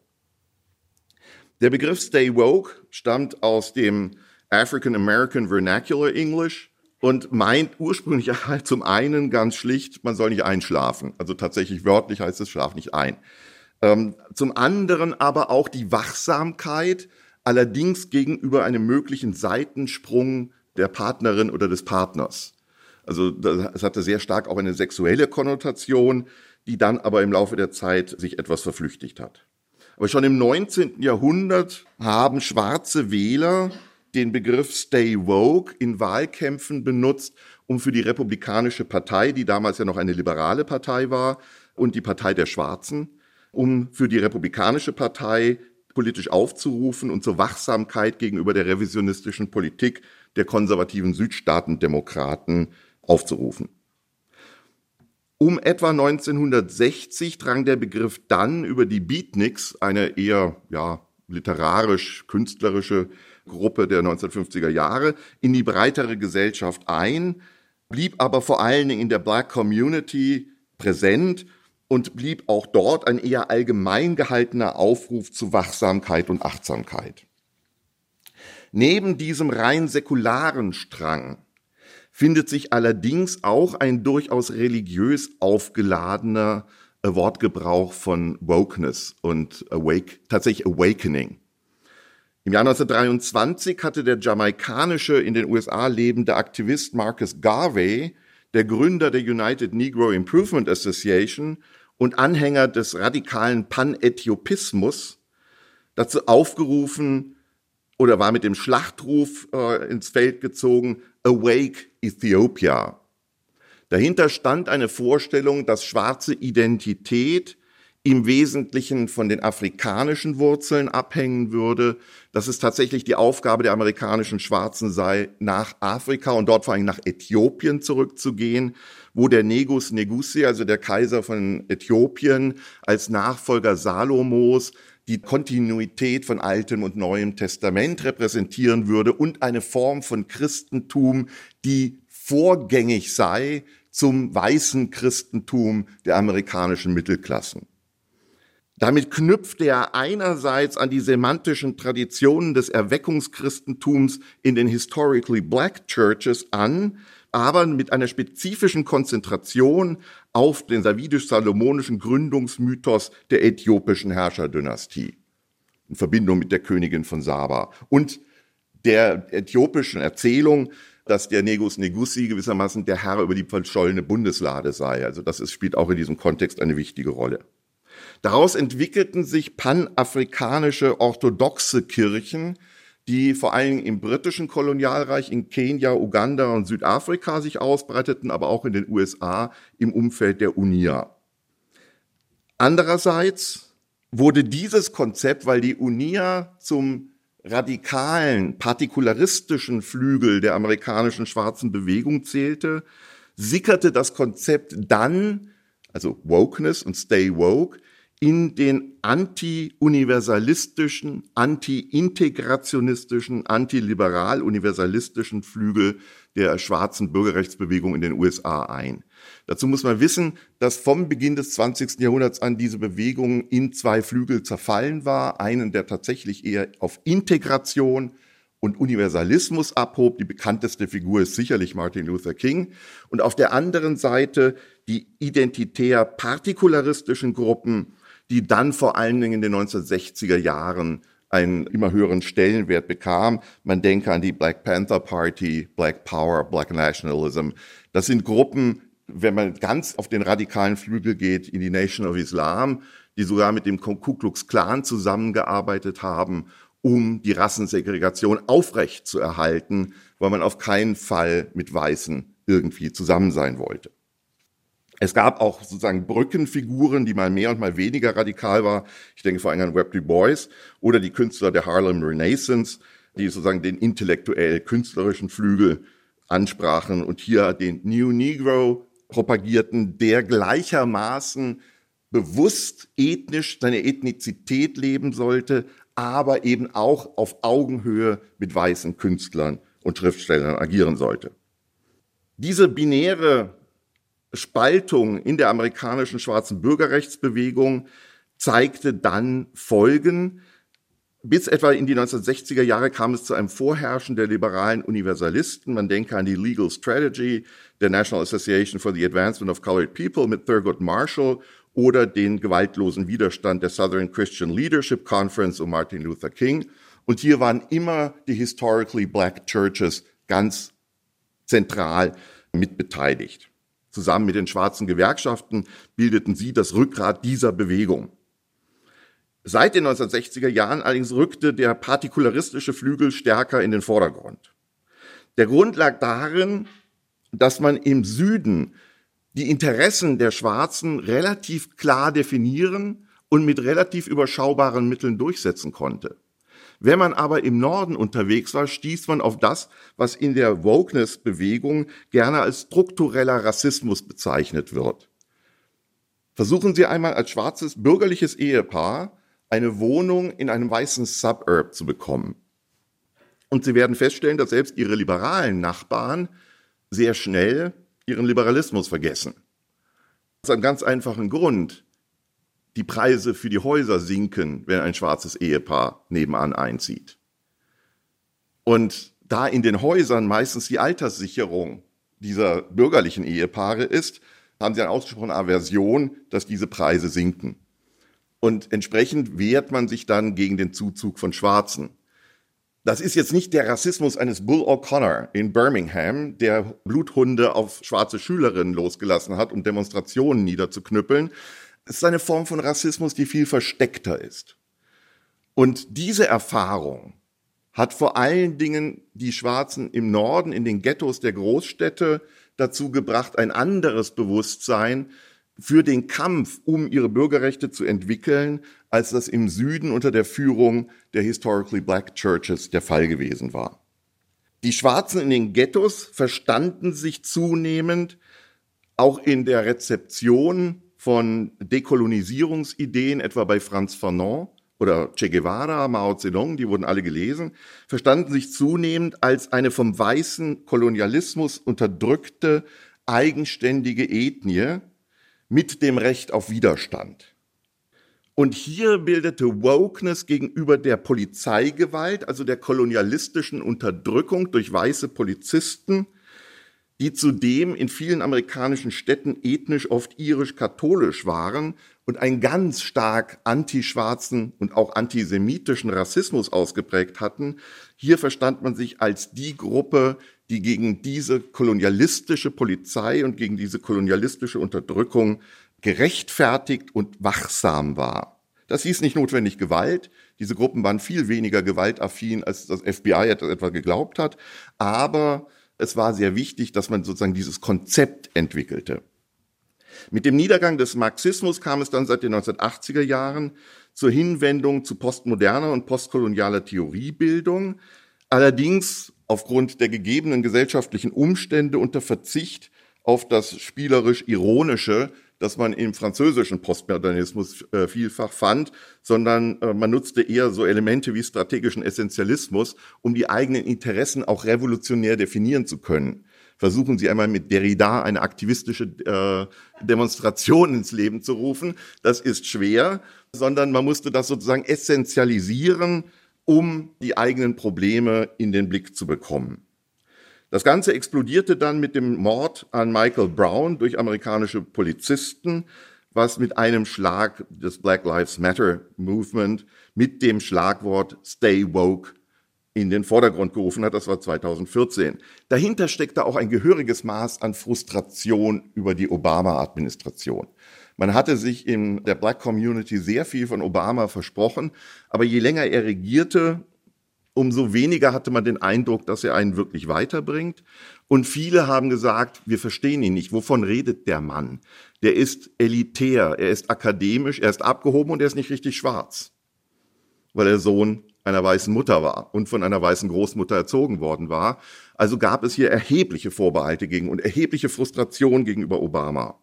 Der Begriff Stay Woke stammt aus dem African American Vernacular English und meint ursprünglich halt zum einen ganz schlicht, man soll nicht einschlafen. Also tatsächlich wörtlich heißt es, schlaf nicht ein. Zum anderen aber auch die Wachsamkeit, allerdings gegenüber einem möglichen Seitensprung der Partnerin oder des Partners. Also es hatte sehr stark auch eine sexuelle Konnotation, die dann aber im Laufe der Zeit sich etwas verflüchtigt hat. Aber schon im 19. Jahrhundert haben schwarze Wähler den Begriff Stay Woke in Wahlkämpfen benutzt, um für die Republikanische Partei, die damals ja noch eine liberale Partei war, und die Partei der Schwarzen, um für die Republikanische Partei politisch aufzurufen und zur Wachsamkeit gegenüber der revisionistischen Politik der konservativen Südstaatendemokraten aufzurufen. Um etwa 1960 drang der Begriff dann über die Beatniks, eine eher literarisch-künstlerische Gruppe der 1950er Jahre, in die breitere Gesellschaft ein, blieb aber vor allen Dingen in der Black Community präsent und blieb auch dort ein eher allgemein gehaltener Aufruf zu Wachsamkeit und Achtsamkeit. Neben diesem rein säkularen Strang findet sich allerdings auch ein durchaus religiös aufgeladener Wortgebrauch von Wokeness und tatsächlich Awakening. Im Jahr 1923 hatte der jamaikanische, in den USA lebende Aktivist Marcus Garvey, der Gründer der United Negro Improvement Association und Anhänger des radikalen Panäthiopismus dazu aufgerufen oder war mit dem Schlachtruf ins Feld gezogen, Awake Ethiopia. Dahinter stand eine Vorstellung, dass schwarze Identität im Wesentlichen von den afrikanischen Wurzeln abhängen würde, dass es tatsächlich die Aufgabe der amerikanischen Schwarzen sei, nach Afrika und dort vor allem nach Äthiopien zurückzugehen, wo der Negus Negusi, also der Kaiser von Äthiopien, als Nachfolger Salomos die Kontinuität von Altem und Neuem Testament repräsentieren würde und eine Form von Christentum, die vorgängig sei zum weißen Christentum der amerikanischen Mittelklassen. Damit knüpfte er einerseits an die semantischen Traditionen des Erweckungschristentums in den historically black churches an, aber mit einer spezifischen Konzentration auf den savidisch-salomonischen Gründungsmythos der äthiopischen Herrscherdynastie in Verbindung mit der Königin von Saba und der äthiopischen Erzählung, dass der Negus Negusi gewissermaßen der Herr über die verschollene Bundeslade sei. Also das spielt auch in diesem Kontext eine wichtige Rolle. Daraus entwickelten sich panafrikanische orthodoxe Kirchen, die vor allem im britischen Kolonialreich in Kenia, Uganda und Südafrika sich ausbreiteten, aber auch in den USA im Umfeld der UNIA. Andererseits wurde dieses Konzept, weil die UNIA zum radikalen, partikularistischen Flügel der amerikanischen schwarzen Bewegung zählte, sickerte das Konzept dann, also Wokeness und Stay Woke, in den anti-universalistischen, anti-integrationistischen, antiliberal-universalistischen Flügel der schwarzen Bürgerrechtsbewegung in den USA ein. Dazu muss man wissen, dass vom Beginn des 20. Jahrhunderts an diese Bewegung in zwei Flügel zerfallen war. Einen, der tatsächlich eher auf Integration und Universalismus abhob. Die bekannteste Figur ist sicherlich Martin Luther King. Und auf der anderen Seite die identitär-partikularistischen Gruppen, die dann vor allen Dingen in den 1960er Jahren einen immer höheren Stellenwert bekam. Man denke an die Black Panther Party, Black Power, Black Nationalism. Das sind Gruppen, wenn man ganz auf den radikalen Flügel geht, in die Nation of Islam, die sogar mit dem Ku Klux Klan zusammengearbeitet haben, um die Rassensegregation aufrecht zu erhalten, weil man auf keinen Fall mit Weißen irgendwie zusammen sein wollte. Es gab auch sozusagen Brückenfiguren, die mal mehr und mal weniger radikal war. Ich denke vor allem an Webb Du Bois oder die Künstler der Harlem Renaissance, die sozusagen den intellektuell-künstlerischen Flügel ansprachen und hier den New Negro propagierten, der gleichermaßen bewusst ethnisch seine Ethnizität leben sollte, aber eben auch auf Augenhöhe mit weißen Künstlern und Schriftstellern agieren sollte. Diese binäre Spaltung in der amerikanischen schwarzen Bürgerrechtsbewegung zeigte dann Folgen. Bis etwa in die 1960er Jahre kam es zu einem Vorherrschen der liberalen Universalisten. Man denke an die Legal Strategy der National Association for the Advancement of Colored People mit Thurgood Marshall oder den gewaltlosen Widerstand der Southern Christian Leadership Conference um Martin Luther King. Und hier waren immer die historically black churches ganz zentral mitbeteiligt. Zusammen mit den schwarzen Gewerkschaften bildeten sie das Rückgrat dieser Bewegung. Seit den 1960er Jahren allerdings rückte der partikularistische Flügel stärker in den Vordergrund. Der Grund lag darin, dass man im Süden die Interessen der Schwarzen relativ klar definieren und mit relativ überschaubaren Mitteln durchsetzen konnte. Wenn man aber im Norden unterwegs war, stieß man auf das, was in der Wokeness-Bewegung gerne als struktureller Rassismus bezeichnet wird. Versuchen Sie einmal als schwarzes bürgerliches Ehepaar eine Wohnung in einem weißen Suburb zu bekommen. Und Sie werden feststellen, dass selbst Ihre liberalen Nachbarn sehr schnell ihren Liberalismus vergessen. Aus einem ganz einfachen Grund. Die Preise für die Häuser sinken, wenn ein schwarzes Ehepaar nebenan einzieht. Und da in den Häusern meistens die Alterssicherung dieser bürgerlichen Ehepaare ist, haben sie eine ausgesprochene Aversion, dass diese Preise sinken. Und entsprechend wehrt man sich dann gegen den Zuzug von Schwarzen. Das ist jetzt nicht der Rassismus eines Bull O'Connor in Birmingham, der Bluthunde auf schwarze Schülerinnen losgelassen hat, um Demonstrationen niederzuknüppeln. Es ist eine Form von Rassismus, die viel versteckter ist. Und diese Erfahrung hat vor allen Dingen die Schwarzen im Norden, in den Ghettos der Großstädte, dazu gebracht, ein anderes Bewusstsein für den Kampf um ihre Bürgerrechte zu entwickeln, als das im Süden unter der Führung der Historically Black Churches der Fall gewesen war. Die Schwarzen in den Ghettos verstanden sich zunehmend auch in der Rezeption von Dekolonisierungsideen, etwa bei Franz Fanon oder Che Guevara, Mao Zedong, die wurden alle gelesen, verstanden sich zunehmend als eine vom weißen Kolonialismus unterdrückte, eigenständige Ethnie mit dem Recht auf Widerstand. Und hier bildete Wokeness gegenüber der Polizeigewalt, also der kolonialistischen Unterdrückung durch weiße Polizisten, die zudem in vielen amerikanischen Städten ethnisch oft irisch-katholisch waren und einen ganz stark antischwarzen und auch antisemitischen Rassismus ausgeprägt hatten. Hier verstand man sich als die Gruppe, die gegen diese kolonialistische Polizei und gegen diese kolonialistische Unterdrückung gerechtfertigt und wachsam war. Das hieß nicht notwendig Gewalt. Diese Gruppen waren viel weniger gewaltaffin, als das FBI etwa geglaubt hat. Aber es war sehr wichtig, dass man sozusagen dieses Konzept entwickelte. Mit dem Niedergang des Marxismus kam es dann seit den 1980er Jahren zur Hinwendung zu postmoderner und postkolonialer Theoriebildung. Allerdings aufgrund der gegebenen gesellschaftlichen Umstände unter Verzicht auf das spielerisch-ironische, das man im französischen Postmodernismus vielfach fand, sondern man nutzte eher so Elemente wie strategischen Essentialismus, um die eigenen Interessen auch revolutionär definieren zu können. Versuchen Sie einmal mit Derrida eine aktivistische Demonstration ins Leben zu rufen. Das ist schwer, sondern man musste das sozusagen essentialisieren, um die eigenen Probleme in den Blick zu bekommen. Das Ganze explodierte dann mit dem Mord an Michael Brown durch amerikanische Polizisten, was mit einem Schlag des Black Lives Matter Movement mit dem Schlagwort Stay Woke in den Vordergrund gerufen hat. Das war 2014. Dahinter steckte auch ein gehöriges Maß an Frustration über die Obama-Administration. Man hatte sich in der Black Community sehr viel von Obama versprochen, aber je länger er regierte, umso weniger hatte man den Eindruck, dass er einen wirklich weiterbringt. Und viele haben gesagt, wir verstehen ihn nicht. Wovon redet der Mann? Der ist elitär, er ist akademisch, er ist abgehoben und er ist nicht richtig schwarz, weil er Sohn einer weißen Mutter war und von einer weißen Großmutter erzogen worden war. Also gab es hier erhebliche Vorbehalte gegen und erhebliche Frustration gegenüber Obama.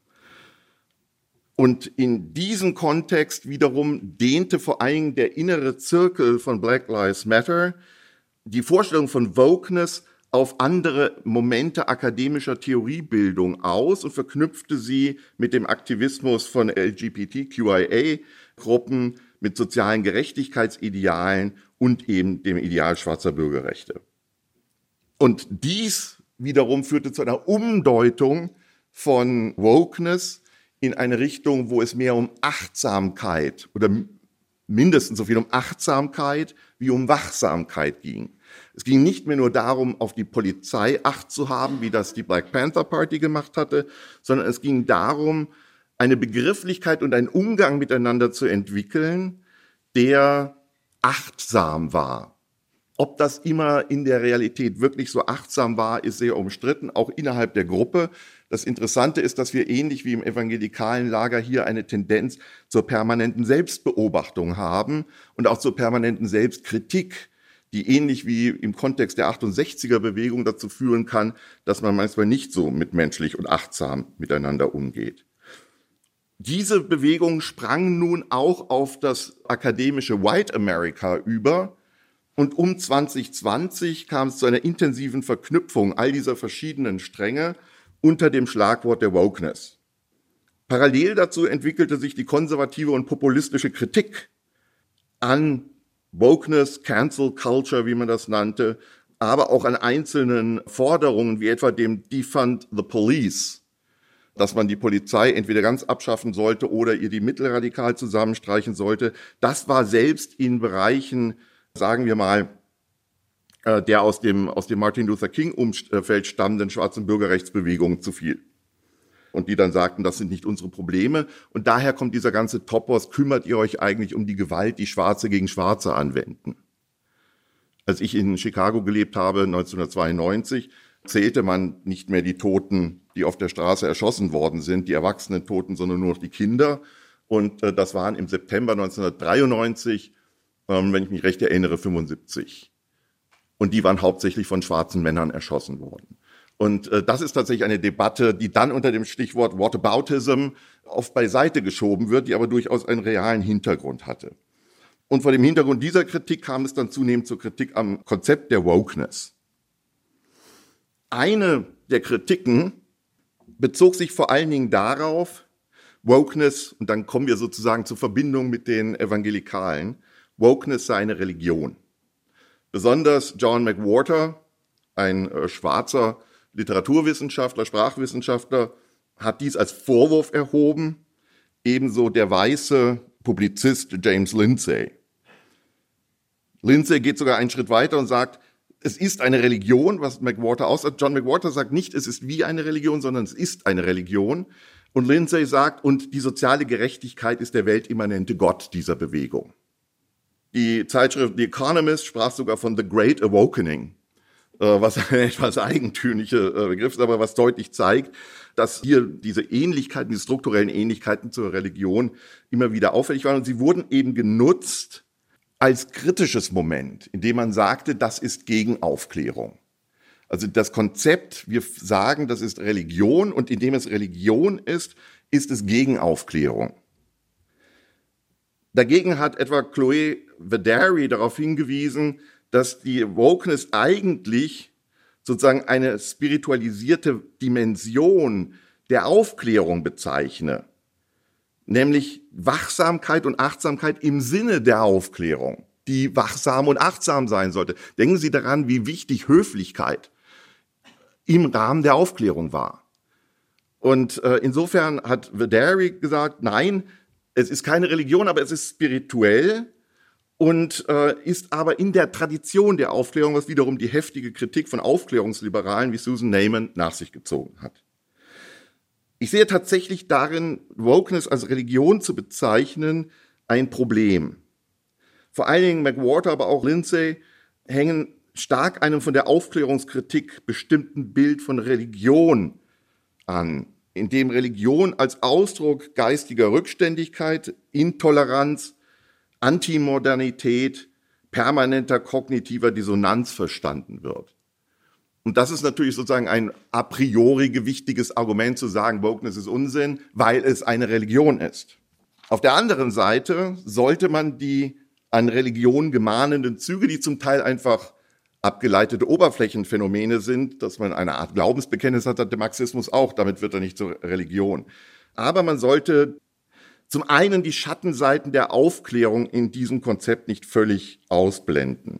Und in diesem Kontext wiederum dehnte vor allem der innere Zirkel von Black Lives Matter die Vorstellung von Wokeness auf andere Momente akademischer Theoriebildung aus und verknüpfte sie mit dem Aktivismus von LGBTQIA-Gruppen, mit sozialen Gerechtigkeitsidealen und eben dem Ideal schwarzer Bürgerrechte. Und dies wiederum führte zu einer Umdeutung von Wokeness in eine Richtung, wo es mehr um Achtsamkeit oder mindestens so viel um Achtsamkeit wie um Wachsamkeit ging. Es ging nicht mehr nur darum, auf die Polizei Acht zu haben, wie das die Black Panther Party gemacht hatte, sondern es ging darum, eine Begrifflichkeit und einen Umgang miteinander zu entwickeln, der achtsam war. Ob das immer in der Realität wirklich so achtsam war, ist sehr umstritten, auch innerhalb der Gruppe. Das Interessante ist, dass wir ähnlich wie im evangelikalen Lager hier eine Tendenz zur permanenten Selbstbeobachtung haben und auch zur permanenten Selbstkritik, die ähnlich wie im Kontext der 68er-Bewegung dazu führen kann, dass man manchmal nicht so mitmenschlich und achtsam miteinander umgeht. Diese Bewegung sprang nun auch auf das akademische White America über. Und um 2020 kam es zu einer intensiven Verknüpfung all dieser verschiedenen Stränge unter dem Schlagwort der Wokeness. Parallel dazu entwickelte sich die konservative und populistische Kritik an Wokeness, Cancel Culture, wie man das nannte, aber auch an einzelnen Forderungen, wie etwa dem Defund the Police, dass man die Polizei entweder ganz abschaffen sollte oder ihr die Mittel radikal zusammenstreichen sollte. Das war selbst in Bereichen, sagen wir mal, der aus dem Martin Luther King Umfeld stammenden schwarzen Bürgerrechtsbewegung zu viel. und die dann sagten, das sind nicht unsere Probleme. Und daher kommt dieser ganze Topos, kümmert ihr euch eigentlich um die Gewalt, die Schwarze gegen Schwarze anwenden. Als ich in Chicago gelebt habe, 1992, zählte man nicht mehr die Toten, die auf der Straße erschossen worden sind, die erwachsenen Toten, sondern nur noch die Kinder. Und das waren im September 1993, wenn ich mich recht erinnere, 75. Und die waren hauptsächlich von schwarzen Männern erschossen worden. Und das ist tatsächlich eine Debatte, die dann unter dem Stichwort Whataboutism oft beiseite geschoben wird, die aber durchaus einen realen Hintergrund hatte. Und vor dem Hintergrund dieser Kritik kam es dann zunehmend zur Kritik am Konzept der Wokeness. Eine der Kritiken bezog sich vor allen Dingen darauf, Wokeness, und dann kommen wir sozusagen zur Verbindung mit den Evangelikalen, Wokeness sei eine Religion. Besonders John McWhorter, ein schwarzer Literaturwissenschaftler, Sprachwissenschaftler, hat dies als Vorwurf erhoben, ebenso der weiße Publizist James Lindsay. Lindsay geht sogar einen Schritt weiter und sagt, es ist eine Religion, was McWhorter aussagt. John McWhorter sagt nicht, es ist wie eine Religion, sondern es ist eine Religion. Und Lindsay sagt, und die soziale Gerechtigkeit ist der weltimmanente Gott dieser Bewegung. Die Zeitschrift The Economist sprach sogar von The Great Awakening, was ein etwas eigentümlicher Begriff ist, aber was deutlich zeigt, dass hier diese Ähnlichkeiten, die strukturellen Ähnlichkeiten zur Religion immer wieder auffällig waren. Und sie wurden eben genutzt als kritisches Moment, indem man sagte, das ist gegen Aufklärung. Also das Konzept, wir sagen, das ist Religion, und indem es Religion ist es gegen Aufklärung. Dagegen hat etwa Chloe Vadari darauf hingewiesen, dass die Wokeness eigentlich sozusagen eine spiritualisierte Dimension der Aufklärung bezeichne, nämlich Wachsamkeit und Achtsamkeit im Sinne der Aufklärung, die wachsam und achtsam sein sollte. Denken Sie daran, wie wichtig Höflichkeit im Rahmen der Aufklärung war. Und insofern hat Vadari gesagt, nein, es ist keine Religion, aber es ist spirituell und ist aber in der Tradition der Aufklärung, was wiederum die heftige Kritik von Aufklärungsliberalen wie Susan Neiman nach sich gezogen hat. Ich sehe tatsächlich darin, Wokeness als Religion zu bezeichnen, ein Problem. Vor allen Dingen McWhorter, aber auch Lindsay hängen stark einem von der Aufklärungskritik bestimmten Bild von Religion an, in dem Religion als Ausdruck geistiger Rückständigkeit, Intoleranz, Antimodernität, permanenter kognitiver Dissonanz verstanden wird. Und das ist natürlich sozusagen ein a priori gewichtiges Argument zu sagen, Wokeness ist Unsinn, weil es eine Religion ist. Auf der anderen Seite sollte man die an Religion gemahnenden Züge, die zum Teil einfach abgeleitete Oberflächenphänomene sind, dass man eine Art Glaubensbekenntnis hat der Marxismus auch, damit wird er nicht zur Religion. Aber man sollte zum einen die Schattenseiten der Aufklärung in diesem Konzept nicht völlig ausblenden.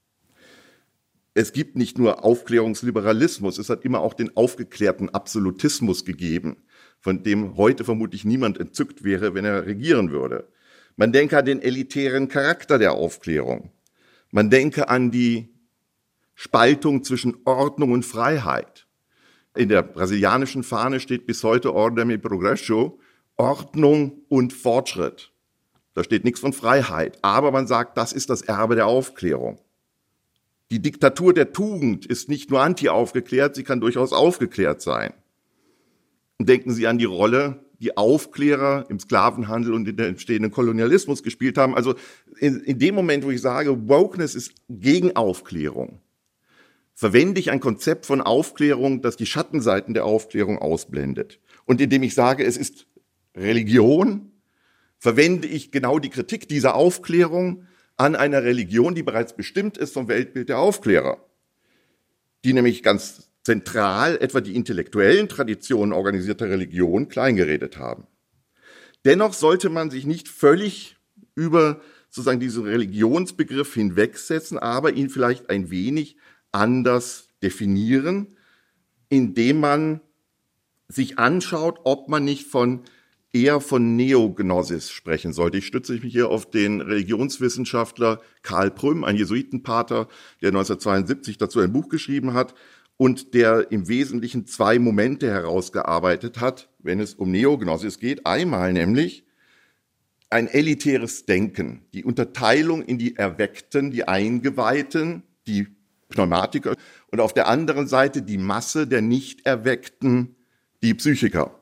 Es gibt nicht nur Aufklärungsliberalismus, es hat immer auch den aufgeklärten Absolutismus gegeben, von dem heute vermutlich niemand entzückt wäre, wenn er regieren würde. Man denke an den elitären Charakter der Aufklärung. Man denke an die Spaltung zwischen Ordnung und Freiheit. In der brasilianischen Fahne steht bis heute Ordem e Progresso, Ordnung und Fortschritt. Da steht nichts von Freiheit, aber man sagt, das ist das Erbe der Aufklärung. Die Diktatur der Tugend ist nicht nur anti-aufgeklärt, sie kann durchaus aufgeklärt sein. Und denken Sie an die Rolle, die Aufklärer im Sklavenhandel und in der entstehenden Kolonialismus gespielt haben. Also in dem Moment, wo ich sage, Wokeness ist gegen Aufklärung, verwende ich ein Konzept von Aufklärung, das die Schattenseiten der Aufklärung ausblendet. Und indem ich sage, es ist Religion, verwende ich genau die Kritik dieser Aufklärung an einer Religion, die bereits bestimmt ist vom Weltbild der Aufklärer, die nämlich ganz zentral etwa die intellektuellen Traditionen organisierter Religion kleingeredet haben. Dennoch sollte man sich nicht völlig über sozusagen diesen Religionsbegriff hinwegsetzen, aber ihn vielleicht ein wenig anders definieren, indem man sich anschaut, ob man nicht eher von Neognosis sprechen sollte. Ich stütze mich hier auf den Religionswissenschaftler Karl Prüm, ein Jesuitenpater, der 1972 dazu ein Buch geschrieben hat und der im Wesentlichen 2 Momente herausgearbeitet hat, wenn es um Neognosis geht. Einmal nämlich ein elitäres Denken, die Unterteilung in die Erweckten, die Eingeweihten, die Pneumatiker, und auf der anderen Seite die Masse der Nicht-Erweckten, die Psychiker.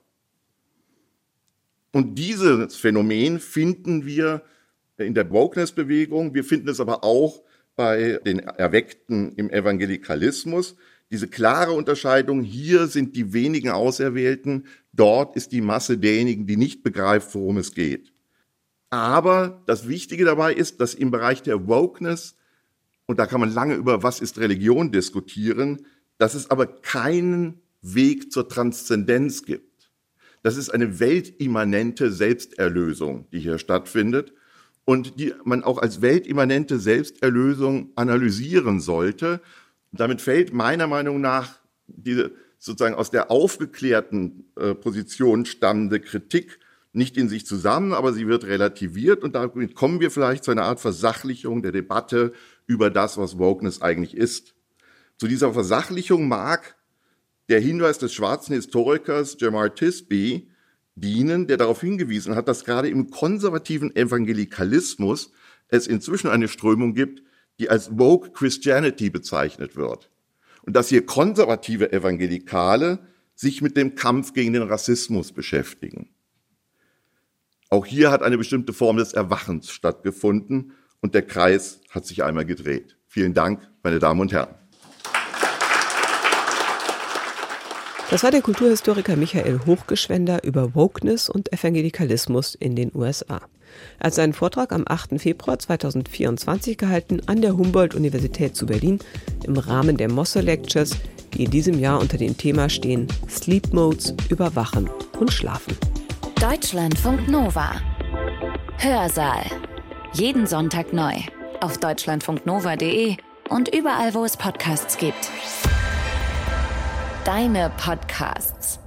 Und dieses Phänomen finden wir in der Wokeness-Bewegung, wir finden es aber auch bei den Erweckten im Evangelikalismus. Diese klare Unterscheidung, hier sind die wenigen Auserwählten, dort ist die Masse derjenigen, die nicht begreift, worum es geht. Aber das Wichtige dabei ist, dass im Bereich der Wokeness, und da kann man lange über was ist Religion diskutieren, dass es aber keinen Weg zur Transzendenz gibt. Das ist eine weltimmanente Selbsterlösung, die hier stattfindet und die man auch als weltimmanente Selbsterlösung analysieren sollte. Damit fällt meiner Meinung nach diese sozusagen aus der aufgeklärten Position stammende Kritik nicht in sich zusammen, aber sie wird relativiert und damit kommen wir vielleicht zu einer Art Versachlichung der Debatte über das, was Wokeness eigentlich ist. Zu dieser Versachlichung mag der Hinweis des schwarzen Historikers Jemar Tisby dienen, der darauf hingewiesen hat, dass gerade im konservativen Evangelikalismus es inzwischen eine Strömung gibt, die als Woke Christianity bezeichnet wird. Und dass hier konservative Evangelikale sich mit dem Kampf gegen den Rassismus beschäftigen. Auch hier hat eine bestimmte Form des Erwachens stattgefunden und der Kreis hat sich einmal gedreht. Vielen Dank, meine Damen und Herren. Das war der Kulturhistoriker Michael Hochgeschwender über Wokeness und Evangelikalismus in den USA. Er hat seinen Vortrag am 8. Februar 2024 gehalten an der Humboldt-Universität zu Berlin im Rahmen der Mosse Lectures, die in diesem Jahr unter dem Thema stehen Sleep Modes, Überwachen und Schlafen. Deutschlandfunk Nova. Hörsaal. Jeden Sonntag neu. Auf deutschlandfunknova.de und überall, wo es Podcasts gibt. Deine Podcasts.